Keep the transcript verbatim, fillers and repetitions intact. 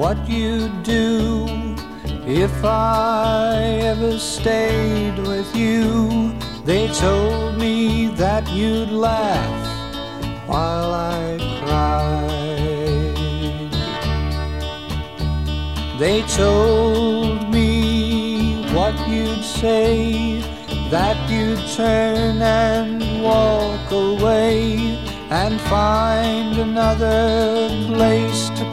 what you'd do if I ever stayed with you. They told me that you'd laugh while I cried. They told me what you'd say, that you'd turn and walk away and find another place to